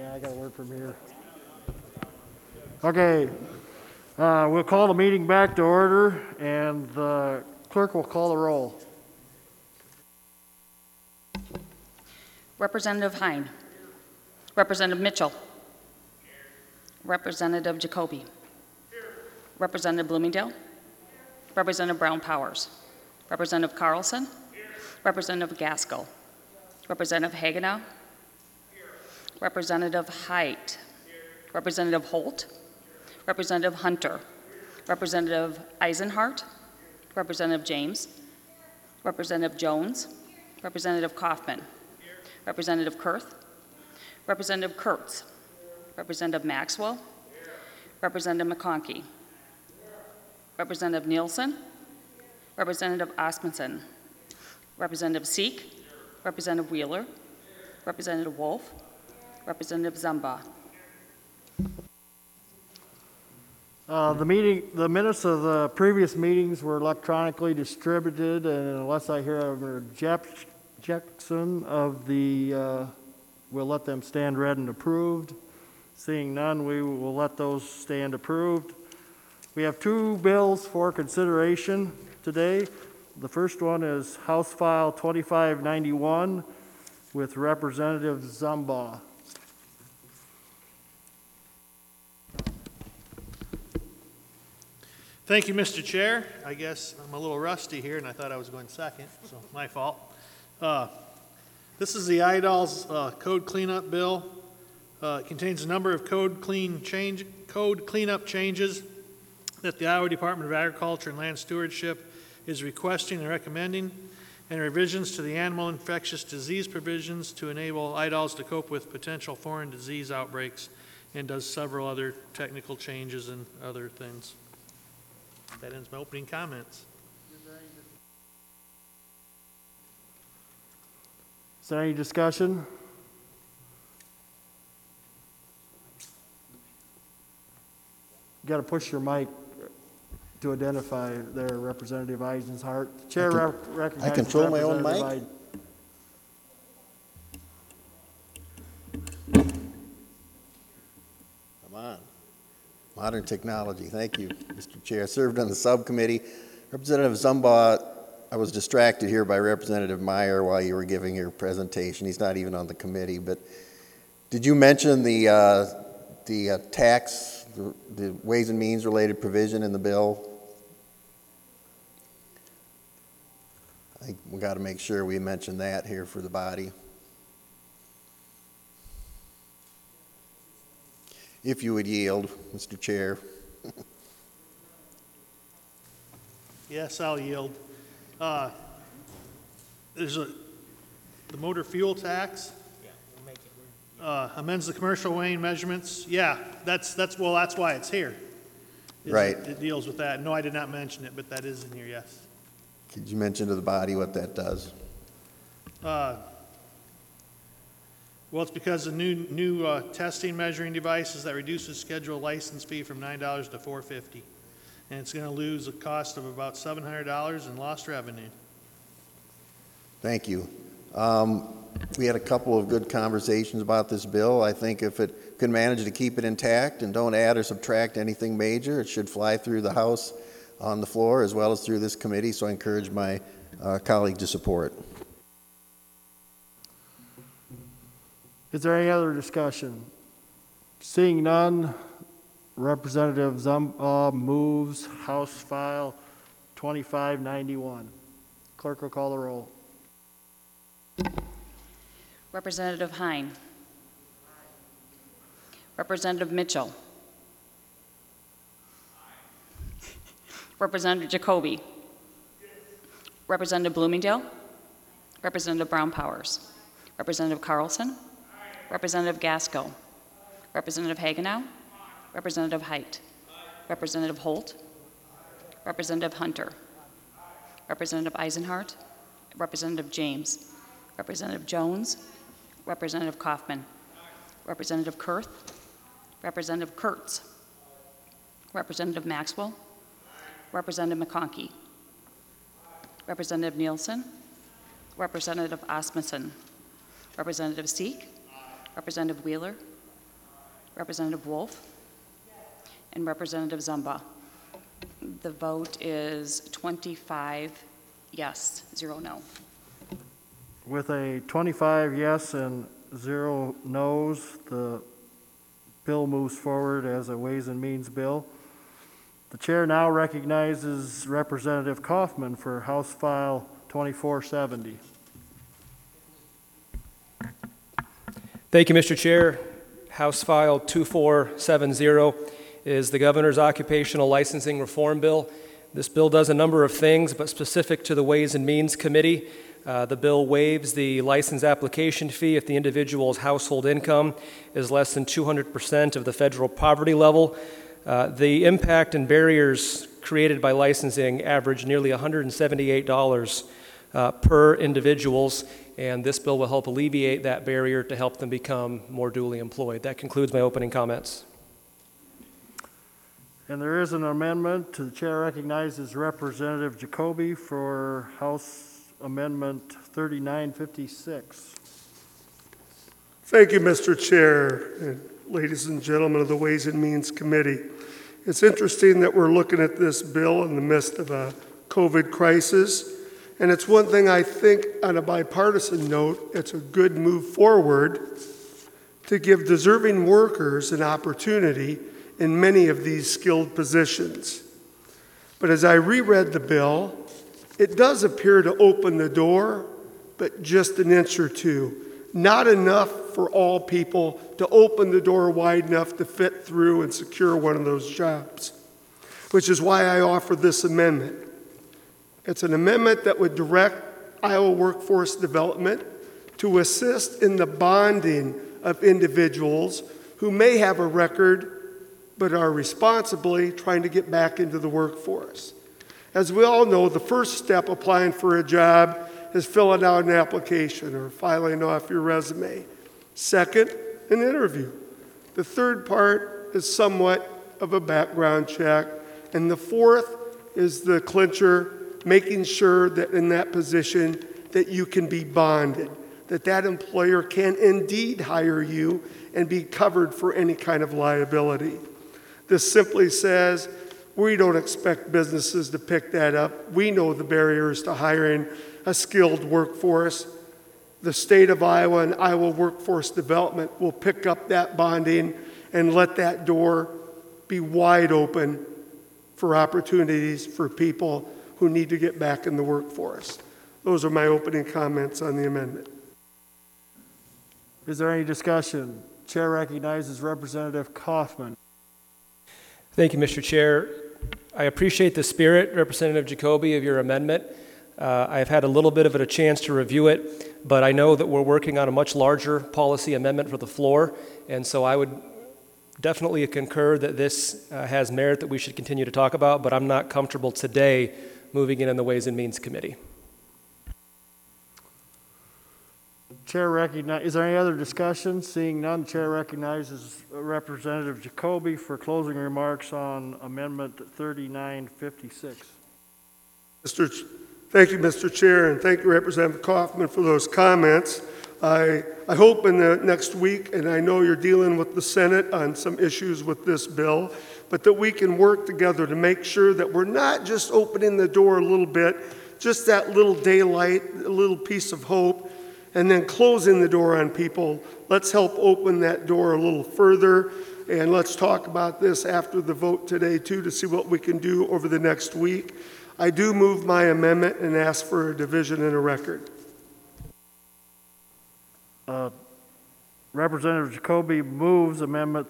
Yeah, I got a word from here. Okay, we'll call the meeting back to order, and the clerk will call the roll. Representative Hine. Representative Mitchell. Representative Jacoby. Representative Bloomingdale. Representative Brown Powers. Representative Carlson. Representative Gaskell. Representative Hagenow. Representative Height. Representative Holt. Representative Hunter. Representative Eisenhart. Representative James. Representative Jones. Representative Kaufman. Representative Kurth. Representative Kurtz. Representative Maxwell. Representative McConkey. Representative Nielsen. Representative Osmundson. Representative Seek. Representative Wheeler. Representative Wolf. Representative Zumba. The minutes of the previous meetings were electronically distributed, and unless I hear an objection of the, we'll let them stand read and approved. Seeing none, we will let those stand approved. We have two bills for consideration today. The first one is House File 2591 with Representative Zumba. Thank you, Mr. Chair. I guess I'm a little rusty here, and I thought I was going second, so my fault. This is the IDOLS code cleanup bill. It contains a number of code cleanup changes that the Iowa Department of Agriculture and Land Stewardship is requesting and recommending, and revisions to the animal infectious disease provisions to enable IDOLS to cope with potential foreign disease outbreaks, and does several other technical changes and other things. That ends my opening comments. Is there any discussion? You got to push your mic to identify their Representative Eisenhart. The chair recognizes I control my own Representative mic? Come on. Modern technology. Thank you, Mr. Chair. I served on the subcommittee. Representative Zumba, I was distracted here by Representative Meyer while you were giving your presentation. He's not even on the committee, but did you mention the tax, the Ways and Means related provision in the bill? I think we got to make sure we mention that here for the body. If you would yield, Mr. Chair. Yes, I'll yield. There's the motor fuel tax. Amends the commercial weighing measurements. Yeah, that's why it's here. Right. It deals with that. No, I did not mention it, but that is in here, yes. Could you mention to the body what that does? Well, it's because of new testing measuring devices that reduces scheduled license fee from $9 to $4.50. And it's going to lose a cost of about $700 in lost revenue. Thank you. We had a couple of good conversations about this bill. I think if it can manage to keep it intact and don't add or subtract anything major, it should fly through the House on the floor as well as through this committee. So I encourage my colleague to support. Is there any other discussion? Seeing none, Representative Zumba moves House File 2591. Clerk will call the roll. Representative Hine. Representative Mitchell. Representative Jacoby. Representative Bloomingdale. Representative Brown Powers. Representative Carlson. Representative Gaskell. Representative Hagenow. Representative Height. Representative Holt. Representative Hunter. Representative Eisenhart. Representative James. Representative Jones. Representative Kaufman. Representative Kurth. Representative Kurtz. Representative Maxwell. Representative McConkey. Representative Nielsen. Representative Osmundson. Representative Seek. Representative Wheeler. Representative Wolf, and Representative Zumba. The vote is 25 yes, 0 no. With a 25 yes and 0 no's, the bill moves forward as a Ways and Means bill. The chair now recognizes Representative Kaufman for House File 2470. Thank you, Mr. Chair. House File 2470 is the Governor's Occupational Licensing Reform Bill. This bill does a number of things, but specific to the Ways and Means Committee, the bill waives the license application fee if the individual's household income is less than 200% of the federal poverty level. The impact and barriers created by licensing average nearly $178 per individuals, and this bill will help alleviate that barrier to help them become more duly employed. That concludes my opening comments. And there is an amendment. The chair recognizes Representative Jacoby for House Amendment 3956. Thank you, Mr. Chair, and ladies and gentlemen of the Ways and Means Committee. It's interesting that we're looking at this bill in the midst of a COVID crisis, and it's one thing I think on a bipartisan note, it's a good move forward to give deserving workers an opportunity in many of these skilled positions. But as I reread the bill, it does appear to open the door, but just an inch or two. Not enough for all people to open the door wide enough to fit through and secure one of those jobs, which is why I offer this amendment. It's an amendment that would direct Iowa Workforce Development to assist in the bonding of individuals who may have a record but are responsibly trying to get back into the workforce. As we all know, the first step applying for a job is filling out an application or filing off your resume. Second, an interview. The third part is somewhat of a background check. And the fourth is the clincher, making sure that in that position that you can be bonded, that that employer can indeed hire you and be covered for any kind of liability. This simply says, we don't expect businesses to pick that up. We know the barriers to hiring a skilled workforce. The state of Iowa and Iowa Workforce Development will pick up that bonding and let that door be wide open for opportunities for people who need to get back in the workforce. Those are my opening comments on the amendment. Is there any discussion? Chair recognizes Representative Kaufman. Thank you, Mr. Chair. I appreciate the spirit, Representative Jacoby, of your amendment. I've had a little bit of a chance to review it, but I know that we're working on a much larger policy amendment for the floor, and so I would definitely concur that this has merit that we should continue to talk about, but I'm not comfortable today moving it in the Ways and Means Committee. Chair recognizes, is there any other discussion? Seeing none, Chair recognizes Representative Jacoby for closing remarks on Amendment 3956. Thank you, Mr. Chair, and thank you, Representative Kaufman, for those comments. I hope in the next week, and I know you're dealing with the Senate on some issues with this bill, but that we can work together to make sure that we're not just opening the door a little bit, just that little daylight, a little piece of hope, and then closing the door on people. Let's help open that door a little further, and let's talk about this after the vote today, too, to see what we can do over the next week. I do move my amendment and ask for a division in a record. Representative Jacoby moves Amendment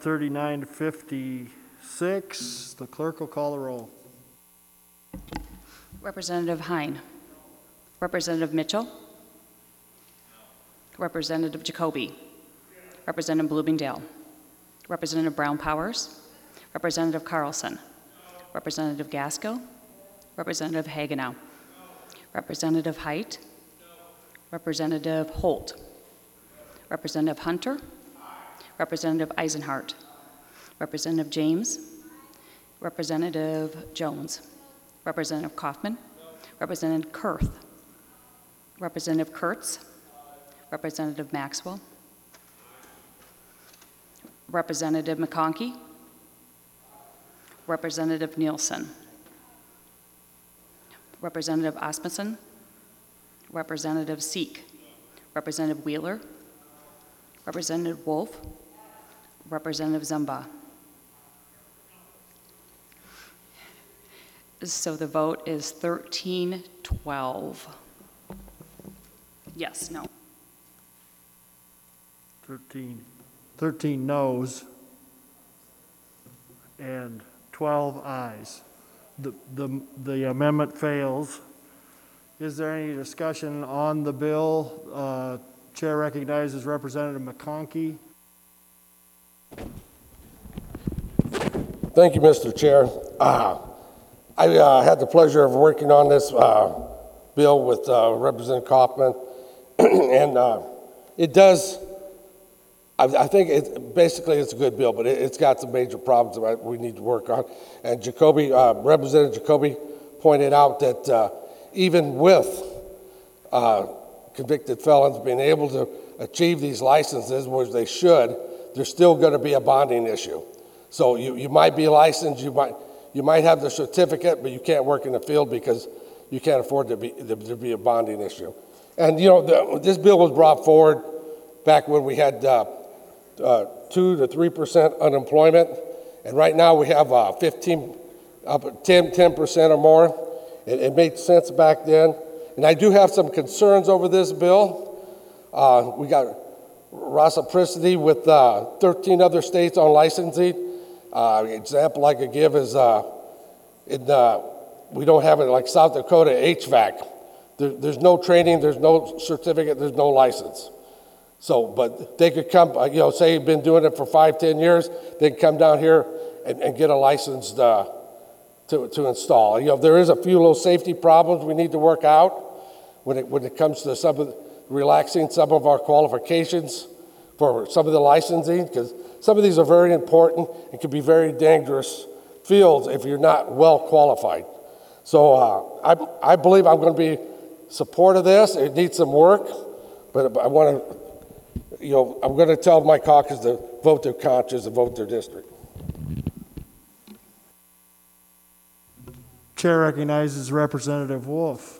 3956. The clerk will call the roll. Representative Hein. Representative Mitchell. Representative Jacoby. Representative Bloomingdale. Representative Brown Powers. Representative Carlson. Representative Gaskell. Representative Hagenow. Representative Height. Representative Holt. Representative Hunter. Representative Eisenhart. Representative James. Representative Jones. Representative Kaufman. Representative Kurth. Representative Kurtz. Representative Maxwell. Representative McConkey, Representative Nielsen, Representative Asmussen, Representative Seek, Representative Wheeler, Representative Wolf, Representative Zumba. So the vote is 13-12. Yes, no. 13 noes and 12 ayes. The amendment fails. Is there any discussion on the bill? Chair recognizes Representative McConkey. Thank you, Mr. Chair. I had the pleasure of working on this bill with Representative Kaufman, and it does, I think basically it's a good bill, but it's got some major problems that we need to work on. And Representative Jacoby pointed out that even with convicted felons being able to achieve these licenses, which they should, there's still going to be a bonding issue. So you might be licensed, you might have the certificate, but you can't work in the field because you can't afford to be a bonding issue. And you know, this bill was brought forward back when we had 2 to 3% unemployment, and right now we have 10% or more. It made sense back then, and I do have some concerns over this bill. We got reciprocity with 13 other states on licensing. Example I could give is we don't have it like South Dakota HVAC. There's no training, there's no certificate, there's no license. So, but they could come, say you've been doing it for 5-10 years, they can come down here and get a license to install. There is a few little safety problems we need to work out when it comes to relaxing some of our qualifications for some of the licensing, because some of these are very important and can be very dangerous fields if you're not well qualified. So I believe I'm going to be support of this. It needs some work, but I want to, I'm going to tell my caucus to vote their conscience and vote their district. Chair recognizes Representative Wolf.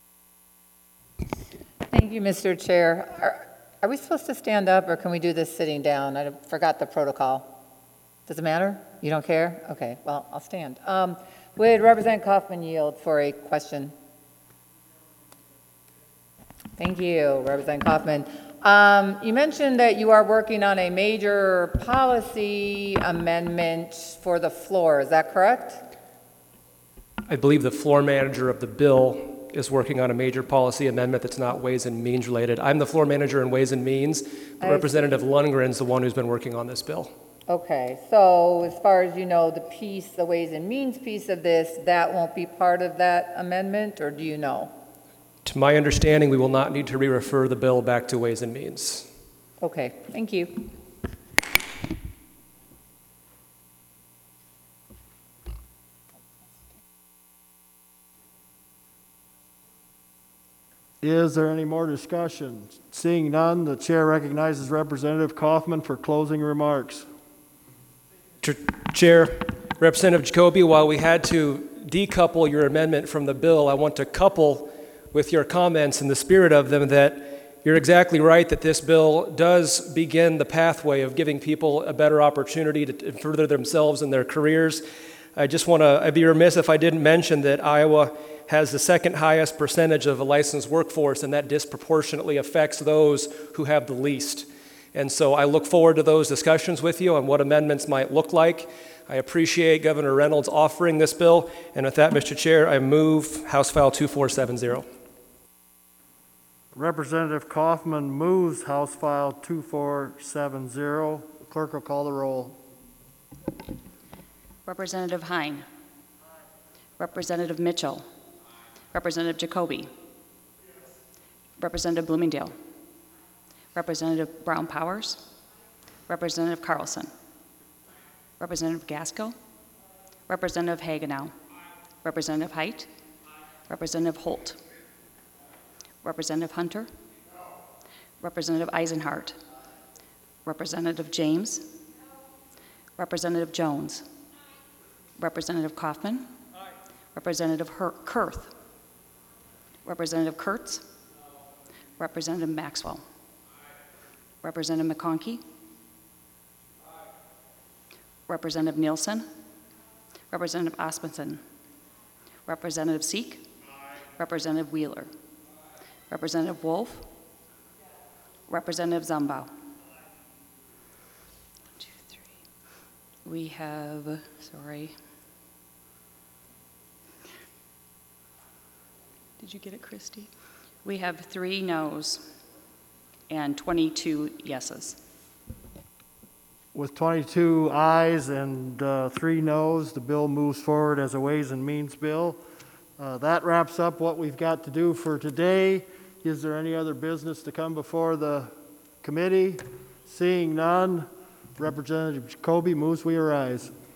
Thank you, Mr. Chair. Are we supposed to stand up, or can we do this sitting down? I forgot the protocol. Does it matter? You don't care? Okay, well, I'll stand. Would Representative Kaufman yield for a question? Thank you, Representative Kaufman. You mentioned that you are working on a major policy amendment for the floor. Is that correct? I believe the floor manager of the bill is working on a major policy amendment that's not Ways and Means related. I'm the floor manager in Ways and Means. Representative Lundgren's the one who's been working on this bill. Okay, so as far as you know, the Ways and Means piece of this, that won't be part of that amendment, or do you know? To my understanding, we will not need to re-refer the bill back to Ways and Means. Okay, thank you. Is there any more discussion? Seeing none, the chair recognizes Representative Kaufman for closing remarks. Chair, Representative Jacoby, while we had to decouple your amendment from the bill, I want to couple with your comments in the spirit of them that you're exactly right that this bill does begin the pathway of giving people a better opportunity to further themselves in their careers. I'd be remiss if I didn't mention that Iowa has the second highest percentage of a licensed workforce, and that disproportionately affects those who have the least. And so I look forward to those discussions with you on what amendments might look like. I appreciate Governor Reynolds offering this bill, and with that, Mr. Chair, I move House File 2470. Representative Kaufman moves House File 2470. Clerk will call the roll. Representative Hein. Representative Mitchell. Representative Jacoby. Representative Bloomingdale. Representative Brown Powers. Representative Carlson. Representative Gaskell. Representative Hagenow. Representative Height. Representative Holt. Representative Hunter. Representative Eisenhart. Representative James. Representative Jones. Representative Kaufman. Representative Kurth. Representative Kurtz. Representative Maxwell. Representative McConkey. Representative Nielsen. Representative Asmussen. Representative Seek. Representative Wheeler. Representative Wolf. Representative Zumbaugh. 1, 2, 3. We have, sorry. Did you get it, Christie? We have 3 noes and 22 yeses. With 22 ayes and 3 noes, the bill moves forward as a Ways and Means bill. That wraps up what we've got to do for today. Is there any other business to come before the committee? Seeing none, Representative Jacoby moves we arise.